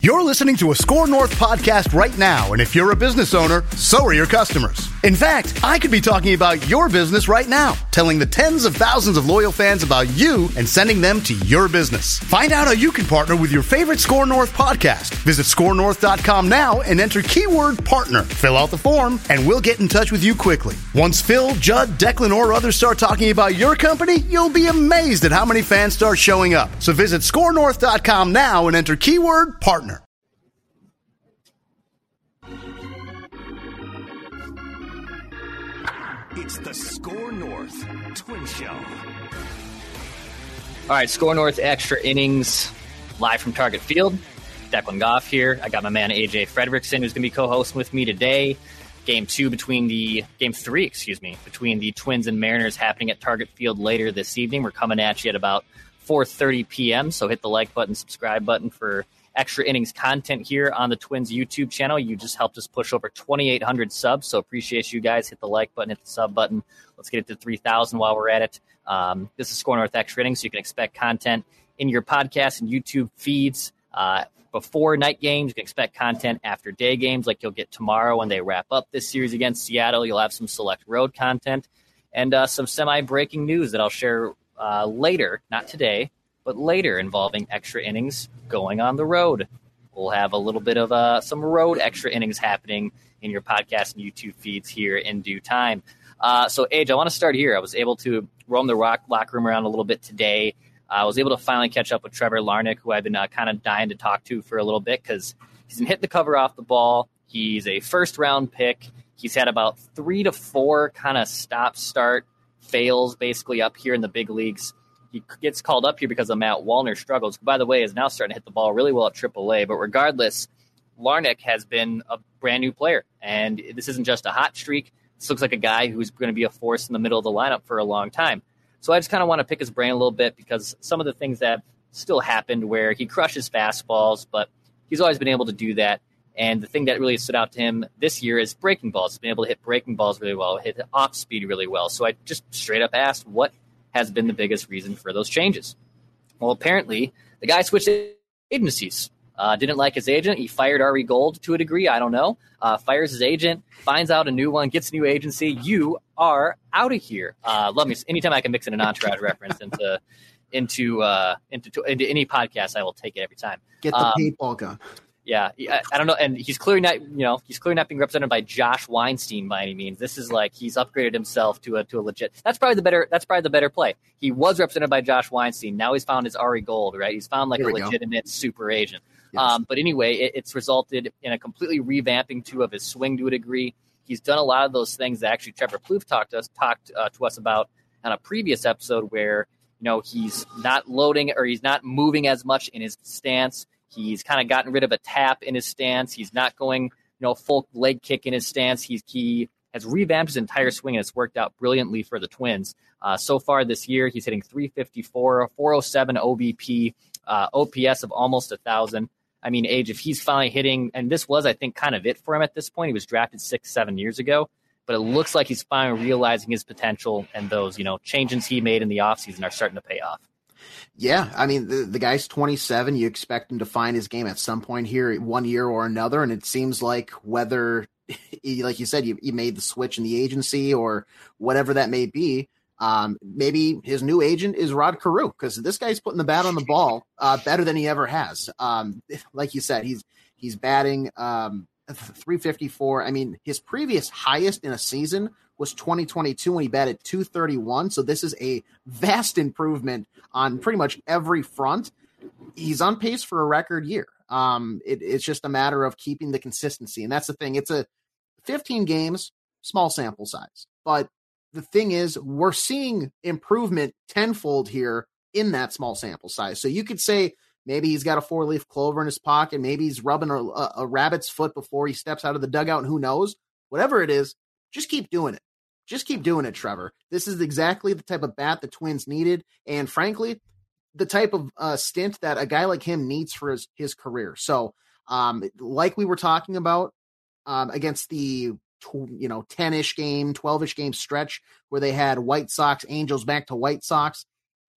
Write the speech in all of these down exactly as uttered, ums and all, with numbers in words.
You're listening to a Score North podcast right now, and if you're a business owner, so are your customers. In fact, I could be talking about your business right now, telling the tens of thousands of loyal fans about you and sending them to your business. Find out how you can partner with your favorite Score North podcast. Visit score north dot com now and enter keyword partner. Fill out the form, and we'll get in touch with you quickly. Once Phil, Judd, Declan, or others start talking about your company, you'll be amazed at how many fans start showing up. So visit score north dot com now and enter keyword partner. It's the Score North Twin Show. All right, Score North Extra Innings, live from Target Field. Declan Goff here. I got my man A J Fredrickson, who's going to be co-hosting with me today. Game two between the game three, excuse me, between the Twins and Mariners happening at Target Field later this evening. We're coming at you at about four thirty p.m. So hit the like button, subscribe button for extra innings content here on the Twins YouTube channel. You just helped us push over twenty-eight hundred subs, so appreciate you guys. Hit the like button, hit the sub button. Let's get it to three thousand while we're at it. Um, this is Score North Extra Innings, so you can expect content in your podcast and YouTube feeds uh, before night games. You can expect content after day games, like you'll get tomorrow when they wrap up this series against Seattle. You'll have some select road content and uh, some semi-breaking news that I'll share uh, later, not today, but later, involving extra innings going on the road. We'll have a little bit of uh, some road extra innings happening in your podcast and YouTube feeds here in due time. Uh, so, Age, I want to start here. I was able to roam the rock locker room around a little bit today. Uh, I was able to finally catch up with Trevor Larnach, who I've been uh, kind of dying to talk to for a little bit because he's been hitting the cover off the ball. He's a first-round pick. He's had about three to four kind of stop-start fails basically up here in the big leagues. He gets called up here because of Matt Wallner struggles, who, by the way, is now starting to hit the ball really well at triple A. But regardless, Larnach has been a brand-new player, and this isn't just a hot streak. This looks like a guy who's going to be a force in the middle of the lineup for a long time. So I just kind of want to pick his brain a little bit because some of the things that still happened where he crushes fastballs, but he's always been able to do that. And the thing that really stood out to him this year is breaking balls. He's been able to hit breaking balls really well, hit off speed really well. So I just straight up asked, what has been the biggest reason for those changes? Well, apparently, the guy switched agencies. Uh, didn't like his agent. He fired Ari Gold to a degree. I don't know. Uh, fires his agent, finds out a new one, gets a new agency. You are out of here. Uh, love me. Anytime I can mix in an Entourage reference into into, uh, into into any podcast, I will take it every time. Get the um, paintball gun. Yeah, I, I don't know, and he's clearly not, you know, he's clearly not being represented by Josh Weinstein by any means. This is like he's upgraded himself to a to a legit. That's probably the better. That's probably the better play. He was represented by Josh Weinstein. Now he's found his Ari Gold, right? He's found like a legitimate go. super agent. Yes. Um, but anyway, it, it's resulted in a completely revamping too of his swing to a degree. He's done a lot of those things that actually Trevor Plouffe talked to us talked uh, to us about on a previous episode, where you know he's not loading or he's not moving as much in his stance. He's kind of gotten rid of a tap in his stance. He's not going, you know, full leg kick in his stance. He's he has revamped his entire swing, and it's worked out brilliantly for the Twins. Uh, so far this year, he's hitting three fifty-four, four oh seven O B P, uh, O P S of almost one thousand. I mean, Age, if he's finally hitting, and this was, I think, kind of it for him at this point. He was drafted six, seven years ago, but it looks like he's finally realizing his potential, and those, you know, changes he made in the offseason are starting to pay off. Yeah, I mean, the, the guy's twenty-seven. You expect him to find his game at some point here, one year or another, and it seems like whether, like you said, you, you made the switch in the agency or whatever that may be, um, maybe his new agent is Rod Carew, because this guy's putting the bat on the ball uh, better than he ever has. Um, like you said, he's he's batting um, three fifty-four. I mean, his previous highest in a season was twenty twenty-two when he batted two thirty-one. So this is a vast improvement on pretty much every front. He's on pace for a record year. Um, it, it's just a matter of keeping the consistency. And that's the thing. It's a fifteen games, small sample size. But the thing is, we're seeing improvement tenfold here in that small sample size. So you could say maybe he's got a four-leaf clover in his pocket. Maybe he's rubbing a, a rabbit's foot before he steps out of the dugout, and who knows? Whatever it is, just keep doing it. Just keep doing it, Trevor. This is exactly the type of bat the Twins needed, and frankly, the type of uh, stint that a guy like him needs for his, his career. So, um, like we were talking about um, against the you know ten-ish game, twelve-ish game stretch where they had White Sox, Angels back to White Sox,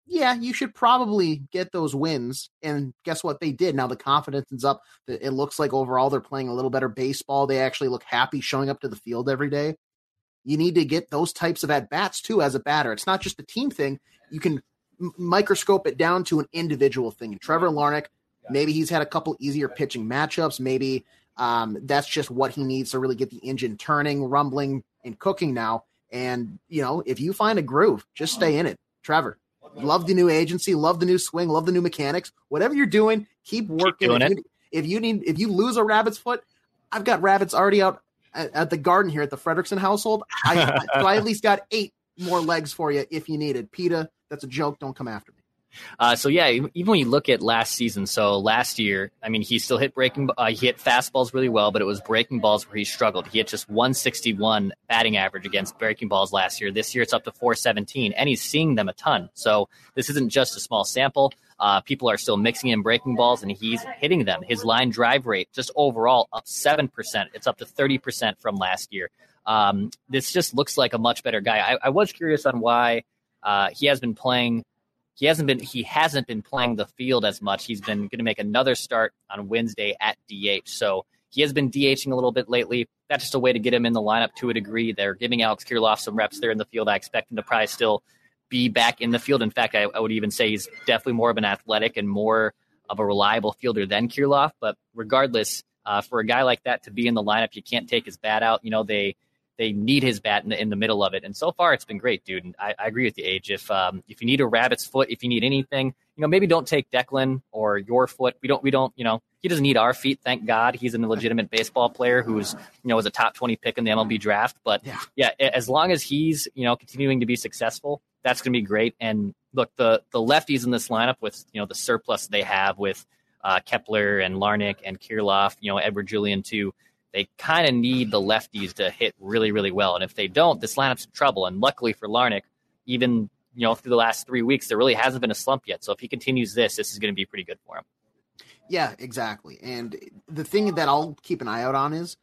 yeah, you should probably get those wins. And guess what they did? Now the confidence is up. It looks like overall they're playing a little better baseball. They actually look happy showing up to the field every day. You need to get those types of at-bats too as a batter. It's not just a team thing. You can m- microscope it down to an individual thing. And Trevor Larnach, maybe he's had a couple easier pitching matchups. Maybe um, that's just what he needs to really get the engine turning, rumbling, and cooking now. And, you know, if you find a groove, just stay in it. Trevor, love the new agency, love the new swing, love the new mechanics. Whatever you're doing, keep working. Keep doing if, it. you, if you need, if you lose a rabbit's foot, I've got rabbits already out at, at the garden here at the Fredrickson household. I, so I at least got eight more legs for you if you needed. PETA, that's a joke. Don't come after me. Uh, so yeah, even when you look at last season, so last year, I mean, he still hit breaking, uh, he hit fastballs really well, but it was breaking balls where he struggled. He hit just one sixty-one batting average against breaking balls last year. This year it's up to four seventeen, and he's seeing them a ton. So this isn't just a small sample. Uh, people are still mixing in breaking balls, and he's hitting them. His line drive rate, just overall, up seven percent. It's up to thirty percent from last year. Um, this just looks like a much better guy. I, I was curious on why uh, he has been playing. He hasn't been he hasn't been playing the field as much. He's been going to make another start on Wednesday at D H. So he has been DHing a little bit lately. That's just a way to get him in the lineup to a degree. They're giving Alex Kirilloff some reps there in the field. I expect him to probably still be back in the field. In fact, I, I would even say he's definitely more of an athletic and more of a reliable fielder than Kirilloff. But regardless, uh, for a guy like that to be in the lineup, you can't take his bat out. You know, they They need his bat in the, in the middle of it. And so far, it's been great, dude. And I, I agree with you, Age. If um, if you need a rabbit's foot, if you need anything, you know, maybe don't take Declan or your foot. We don't, we don't, you know, he doesn't need our feet. Thank God. He's a legitimate baseball player who's, you know, was a top twenty pick in the M L B draft. But yeah, yeah as long as he's, you know, continuing to be successful, that's going to be great. And look, the the lefties in this lineup with, you know, the surplus they have with uh, Kepler and Larnach and Kirilloff, you know, Edward Julian too. They kind of need the lefties to hit really, really well. And if they don't, this lineup's in trouble. And luckily for Larnach, even, you know, through the last three weeks, there really hasn't been a slump yet. So if he continues this, this is going to be pretty good for him. Yeah, exactly. And the thing that I'll keep an eye out on is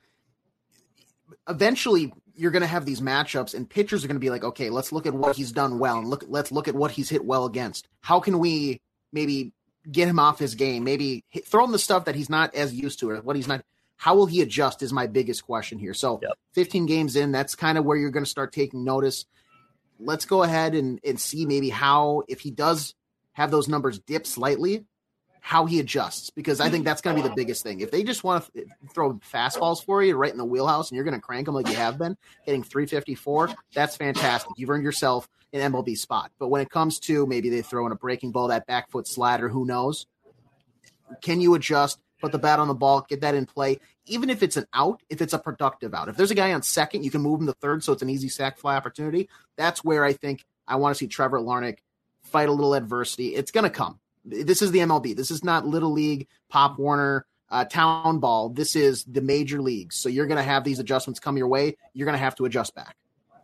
eventually you're going to have these matchups and pitchers are going to be like, okay, let's look at what he's done well. And look, let's look at what he's hit well against. How can we maybe get him off his game? Maybe hit, throw him the stuff that he's not as used to or what he's not. How will he adjust is my biggest question here. So yep. fifteen games in, that's kind of where you're going to start taking notice. Let's go ahead and, and see maybe how, if he does have those numbers dip slightly, how he adjusts, because I think that's going to be the biggest thing. If they just want to throw fastballs for you right in the wheelhouse and you're going to crank them like you have been, hitting three fifty-four, that's fantastic. You've earned yourself an M L B spot. But when it comes to maybe they throw in a breaking ball, that back foot slider, who knows? Can you adjust? Put the bat on the ball, get that in play. Even if it's an out, if it's a productive out. If there's a guy on second, you can move him to third, so it's an easy sack fly opportunity. That's where I think I want to see Trevor Larnach fight a little adversity. It's going to come. This is the M L B. This is not Little League, Pop Warner, uh, Town Ball. This is the major leagues. So you're going to have these adjustments come your way. You're going to have to adjust back.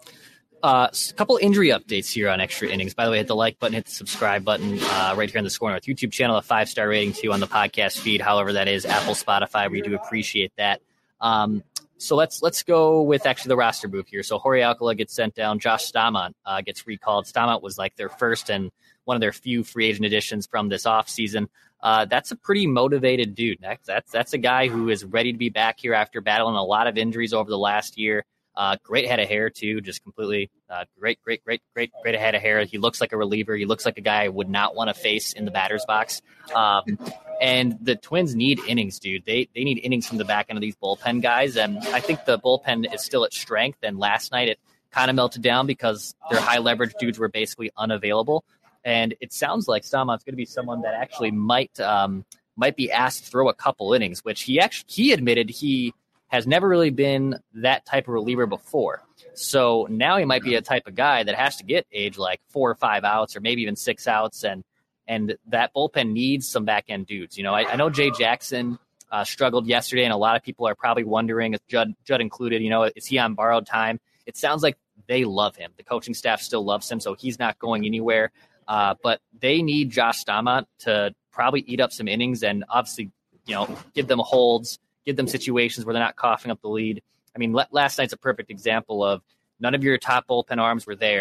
Uh, a couple injury updates here on Extra Innings. By the way, hit the like button, hit the subscribe button uh, right here on the Score North YouTube channel, a five-star rating too on the podcast feed, however that is, Apple, Spotify. We do appreciate that. Um, so let's let's go with actually the roster move here. So Jorge Alcala gets sent down. Josh Staumont uh, gets recalled. Staumont was like their first and one of their few free agent additions from this offseason. Uh, that's a pretty motivated dude. That's, that's, that's a guy who is ready to be back here after battling a lot of injuries over the last year. Uh, great head of hair, too, just completely uh, great, great, great, great, great head of hair. He looks like a reliever. He looks like a guy I would not want to face in the batter's box. Um, and the Twins need innings, dude. They they need innings from the back end of these bullpen guys. And I think the bullpen is still at strength. And last night it kind of melted down because their high leverage dudes were basically unavailable. And it sounds like Staumont's going to be someone that actually might um, might be asked to throw a couple innings, which he actually he admitted he has never really been that type of reliever before. So now he might be a type of guy that has to get age like four or five outs or maybe even six outs. And and that bullpen needs some back-end dudes. You know, I, I know Jay Jackson uh, struggled yesterday, and a lot of people are probably wondering, if Judd, Judd included, you know, is he on borrowed time? It sounds like they love him. The coaching staff still loves him, so he's not going anywhere. Uh, but they need Josh Staumont to probably eat up some innings and obviously, you know, give them holds, give them situations where they're not coughing up the lead. I mean, last night's a perfect example of none of your top bullpen arms were there,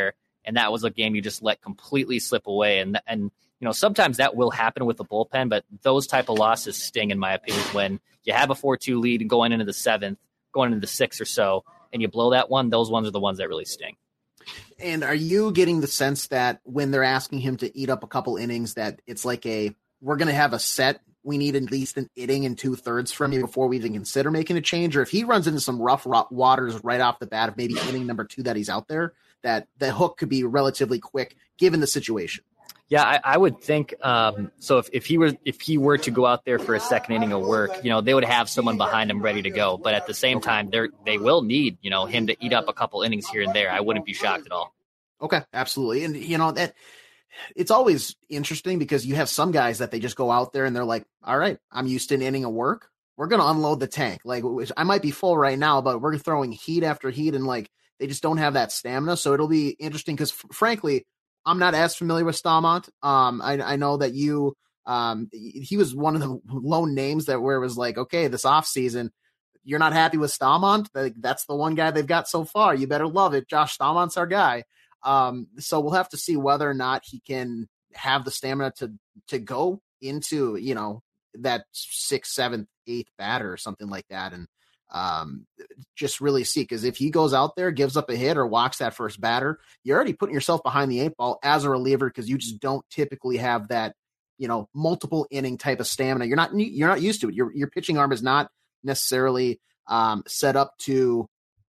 and that was a game you just let completely slip away. And and you know, sometimes that will happen with the bullpen, but those type of losses sting, in my opinion, when you have a four two lead going into the seventh, going into the sixth or so, and you blow that one. Those ones are the ones that really sting. And are you getting the sense that when they're asking him to eat up a couple innings, that it's like a, we're going to have a set, we need at least an inning and two thirds from you before we even consider making a change? Or if he runs into some rough waters right off the bat of maybe inning number two that he's out there, that the hook could be relatively quick given the situation? Yeah, I, I would think um, so. If, if he were if he were to go out there for a second inning of work, you know, they would have someone behind him ready to go. But at the same time, they they will need, you know, him to eat up a couple innings here and there. I wouldn't be shocked at all. Okay, absolutely. And you know that it's always interesting because you have some guys that they just go out there and they're like, "All right, I'm used to an inning of work. We're going to unload the tank. Like I might be full right now, but we're throwing heat after heat, and like they just don't have that stamina." So it'll be interesting because, f- frankly. I'm not as familiar with Staumont. Um, I, I know that you, um, he was one of the lone names that where it was like, okay, this offseason, you're not happy with Staumont. That's the one guy they've got so far. You better love it. Josh Staumont's our guy. Um, so we'll have to see whether or not he can have the stamina to, to go into, you know, that sixth, seventh, eighth batter or something like that. And, um, just really see, because if he goes out there, gives up a hit or walks that first batter, you're already putting yourself behind the eight ball as a reliever, because you just don't typically have that, you know, multiple inning type of stamina. You're not, you're not used to it. Your, your pitching arm is not necessarily, um, set up to,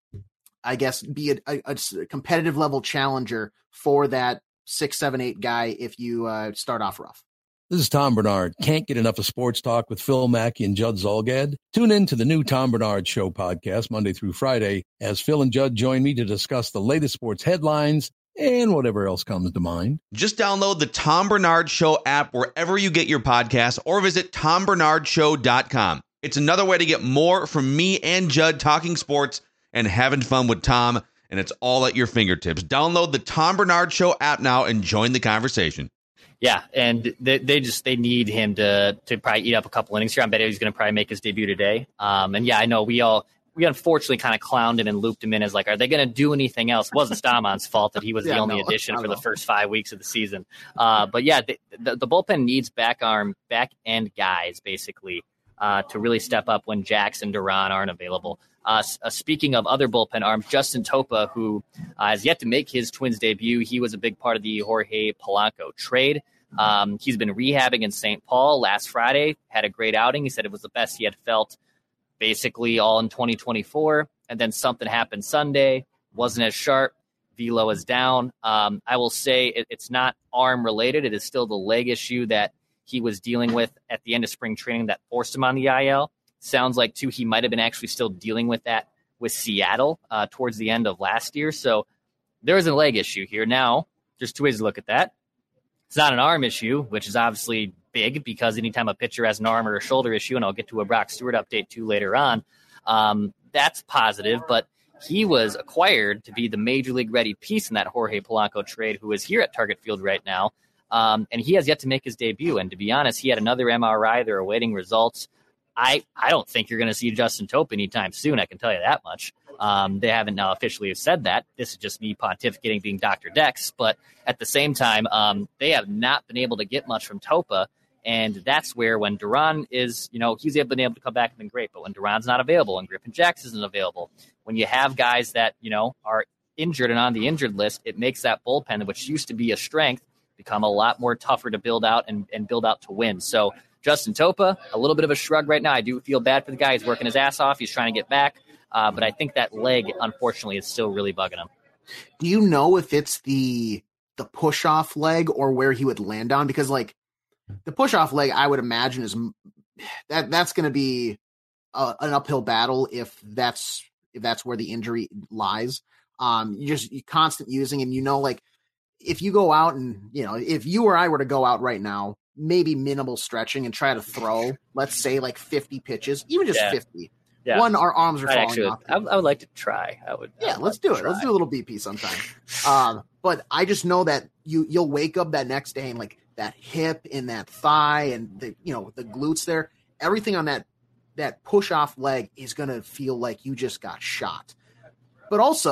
I guess, be a, a, a competitive level challenger for that six, seven, eight guy if you, uh, start off rough. This is Tom Bernard. Can't get enough of sports talk with Phil Mackey and Judd Zolgad? Tune in to the new Tom Bernard Show podcast Monday through Friday as Phil and Judd join me to discuss the latest sports headlines and whatever else comes to mind. Just download the Tom Bernard Show app wherever you get your podcasts or visit tom bernard show dot com. It's another way to get more from me and Judd talking sports and having fun with Tom, and it's all at your fingertips. Download the Tom Bernard Show app now and join the conversation. Yeah, and they, they just they need him to to probably eat up a couple innings here. I bet he's going to probably make his debut today. Um, and yeah, I know we all we unfortunately kind of clowned him and looped him in as like, are they going to do anything else? It wasn't Staumont's fault that he was yeah, the only no, addition for the first five weeks of the season. Uh, but yeah, the, the, the bullpen needs back arm, back end guys basically uh, to really step up when Jax and Duran aren't available. Uh, uh, speaking of other bullpen arms, Justin Topa, who uh, has yet to make his Twins debut, he was a big part of the Jorge Polanco trade. Um, he's been rehabbing in Saint Paul. Last Friday, had a great outing. He said it was the best he had felt basically all in twenty twenty-four. And then something happened Sunday, wasn't as sharp. Velo is down. Um, I will say it, it's not arm related. It is still the leg issue that he was dealing with at the end of spring training that forced him on the I L. Sounds like, too, he might have been actually still dealing with that with Seattle uh, towards the end of last year. So there is a leg issue here. Now, there's two ways to look at that. It's not an arm issue, which is obviously big because anytime a pitcher has an arm or a shoulder issue, and I'll get to a Brock Stewart update, too, later on, um, that's positive. But he was acquired to be the major league ready piece in that Jorge Polanco trade, who is here at Target Field right now. Um, and he has yet to make his debut. And to be honest, he had another M R I. They're awaiting results. I, I don't think you're going to see Justin Topa anytime soon. I can tell you that much. Um, they haven't now officially said that. This is just me pontificating being Doctor Dex. But at the same time, um, they have not been able to get much from Topa. And that's where when Duran is, you know, he's been able to come back and been great. But when Duran's not available and Griffin Jax isn't available, when you have guys that, you know, are injured and on the injured list, it makes that bullpen, which used to be a strength, become a lot more tougher to build out and, and build out to win. So Justin Topa, a little bit of a shrug right now. I do feel bad for the guy. He's working his ass off. He's trying to get back. Uh, but I think that leg, unfortunately, is still really bugging him. Do you know if it's the the push-off leg or where he would land on? Because, like, the push-off leg, I would imagine, is that that's going to be a, an uphill battle if that's if that's where the injury lies. Um, you just you constant using, and you know, like, if you go out and, you know, if you or I were to go out right now, maybe minimal stretching and try to throw, let's say, like fifty pitches, even just yeah. fifty. Yeah. One, our arms are falling actually, off. I, I would like to try. I would. Yeah, I would let's like do it. Try. Let's do a little B P sometime. um, but I just know that you you'll wake up that next day and like that hip and that thigh and the you know the glutes there, everything on that that push off leg is gonna feel like you just got shot. But also,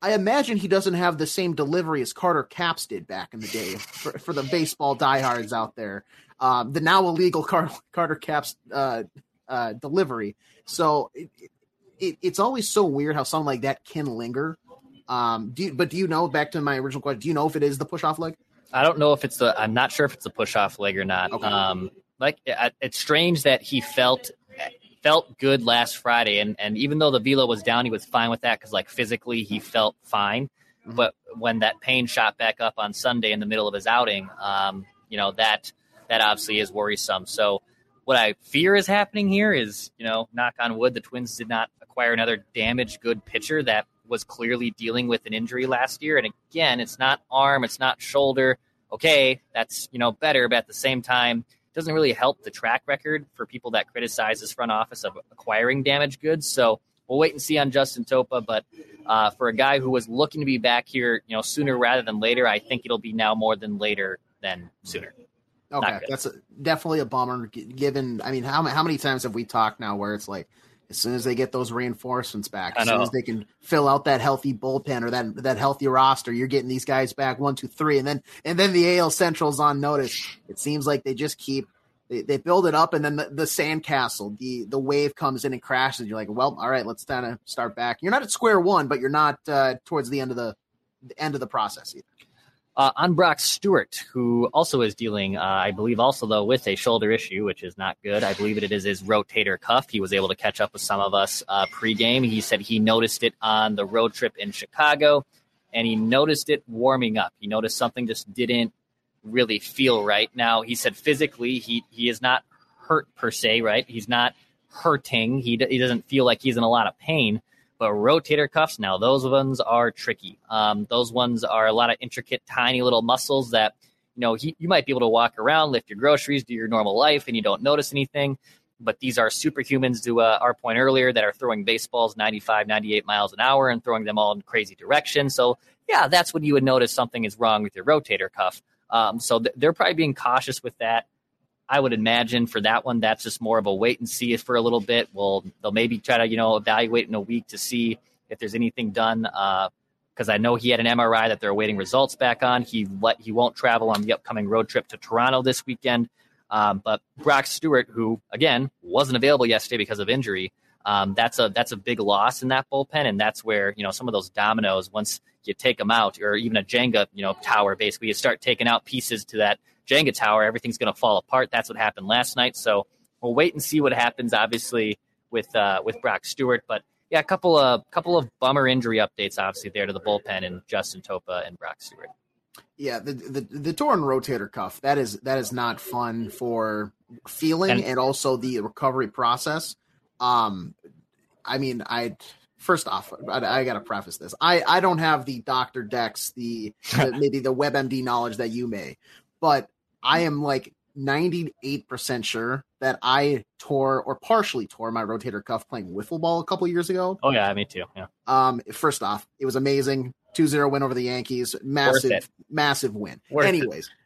I imagine he doesn't have the same delivery as Carter Capps did back in the day for, for the baseball diehards out there. Um, the now illegal Car- Carter Capps uh, uh, delivery. So it, it, it's always so weird how something like that can linger. Um, do you, but do you know, back to my original question, do you know if it is the push-off leg? I don't know if it's the, I'm not sure if it's a push-off leg or not. Okay. Um, like it, it's strange that he felt felt good last Friday. And, and even though the velo was down, he was fine with that. Cause like physically he felt fine, mm-hmm. but when that pain shot back up on Sunday in the middle of his outing, um, you know, that, that obviously is worrisome. So what I fear is happening here is, you know, knock on wood, the Twins did not acquire another damaged good pitcher that was clearly dealing with an injury last year. And again, it's not arm, it's not shoulder. Okay, that's, you know, better, but at the same time, doesn't really help the track record for people that criticize this front office of acquiring damaged goods. So we'll wait and see on Justin Topa. But uh, for a guy who was looking to be back here, you know, sooner rather than later, I think it'll be now more than later than sooner. Okay, that's a, definitely a bummer. Given, I mean, how how many times have we talked now where it's like, as soon as they get those reinforcements back, as soon as they can fill out that healthy bullpen or that that healthy roster, you're getting these guys back one, two, three, and then and then the A L Central's on notice. It seems like they just keep they, they build it up, and then the, the sandcastle, the the wave comes in and crashes. You're like, well, all right, let's kind of start back. You're not at square one, but you're not uh, towards the end of the, the end of the process either. Uh, on Brock Stewart, who also is dealing, uh, I believe also, though, with a shoulder issue, which is not good. I believe it is his rotator cuff. He was able to catch up with some of us uh, pregame. He said he noticed it on the road trip in Chicago, and he noticed it warming up. He noticed something just didn't really feel right. Now, he said physically he, he is not hurt per se, right? He's not hurting. He, d- he doesn't feel like he's in a lot of pain. But rotator cuffs, now those ones are tricky. Um, those ones are a lot of intricate, tiny little muscles that, you know, he, you might be able to walk around, lift your groceries, do your normal life, and you don't notice anything. But these are superhumans, to uh, our point earlier, that are throwing baseballs ninety-five, ninety-eight miles an hour and throwing them all in crazy directions. So, yeah, that's when you would notice something is wrong with your rotator cuff. Um, so th- they're probably being cautious with that. I would imagine for that one, that's just more of a wait and see it for a little bit. Well, they'll maybe try to, you know, evaluate in a week to see if there's anything done. Because uh, I know he had an M R I that they're awaiting results back on. He let, he won't travel on the upcoming road trip to Toronto this weekend. Um, but Brock Stewart, who, again, wasn't available yesterday because of injury, um, that's a that's a big loss in that bullpen. And that's where, you know, some of those dominoes, once you take them out, or even a Jenga, you know, tower, basically, you start taking out pieces to that Jenga tower, everything's going to fall apart. That's what happened last night. So we'll wait and see what happens, obviously, with uh, with Brock Stewart. But yeah, a couple of couple of bummer injury updates, obviously, there to the bullpen and Justin Topa and Brock Stewart. Yeah, the the, the torn rotator cuff, that is that is not fun for feeling and, and also the recovery process. Um, I mean, I first off, I, I got to preface this. I, I don't have the Doctor Dex, the, the maybe the WebMD knowledge that you may, but I am like ninety-eight percent sure that I tore or partially tore my rotator cuff playing wiffle ball a couple years ago. Oh yeah, me too. Yeah. Um, first off, it was amazing. two zero win over the Yankees. Massive, massive win. Worth Anyways, it.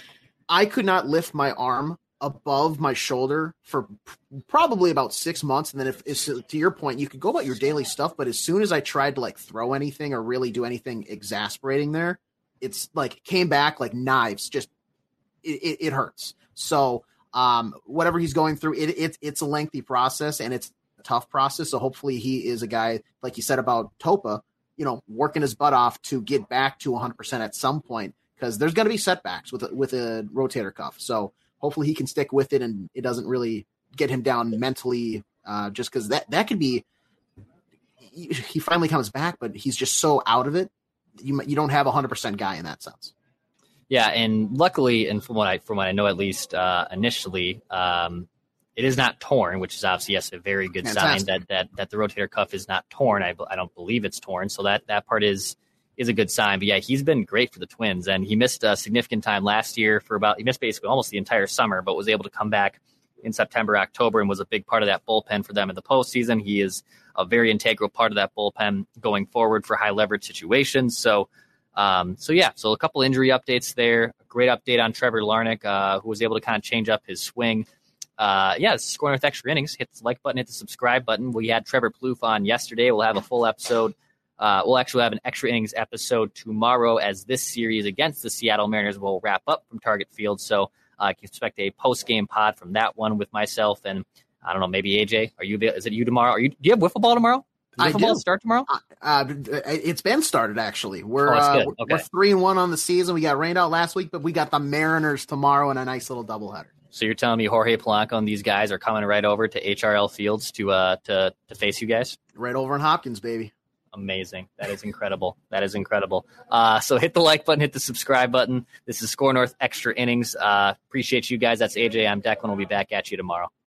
I could not lift my arm above my shoulder for p- probably about six months. And then if, if to your point, you could go about your daily stuff, but as soon as I tried to like throw anything or really do anything exasperating there, it's like came back like knives. Just it, it, it hurts. So um, whatever he's going through, it, it it's a lengthy process and it's a tough process. So hopefully he is a guy, like you said about Topa, you know, working his butt off to get back to one hundred percent at some point, because there's going to be setbacks with a, with a rotator cuff. So hopefully he can stick with it and it doesn't really get him down mentally, uh, just because that, that could be, he, he finally comes back, but he's just so out of it. You you don't have a hundred percent guy in that sense. Yeah. And luckily, and from what I, from what I know, at least uh, initially, um, it is not torn, which is obviously, yes, a very good Fantastic. sign that, that, that the rotator cuff is not torn. I, I don't believe it's torn. So that, that part is, is a good sign. But yeah, he's been great for the Twins, and he missed a significant time last year for about, he missed basically almost the entire summer, but was able to come back in September, October, and was a big part of that bullpen for them in the postseason. He is a very integral part of that bullpen going forward for high leverage situations. So, um, so yeah, so a couple injury updates there. A great update on Trevor Larnach, uh, who was able to kind of change up his swing. Uh, yeah, Scoring with Extra Innings. Hit the like button, hit the subscribe button. We had Trevor Plouffe on yesterday. We'll have a full episode Uh, we'll actually have an extra innings episode tomorrow as this series against the Seattle Mariners will wrap up from Target Field. So uh, you can expect a post-game pod from that one with myself and, I don't know, maybe A J. Are you? Is it you tomorrow? Are you? Do you have wiffle ball tomorrow? Does I wiffle do. ball start tomorrow? Uh, it's been started, actually. We're, oh, uh, good. we're, Okay. we're three and one on the season. We got rained out last week, but we got the Mariners tomorrow in a nice little doubleheader. So you're telling me Jorge Polanco and these guys are coming right over to H R L Fields to uh to to face you guys? Right over in Hopkins, baby. Amazing. That is incredible. That is incredible. Uh, so hit the like button, hit the subscribe button. This is Score North Extra Innings. Uh, appreciate you guys. That's A J. I'm Declan. We'll be back at you tomorrow.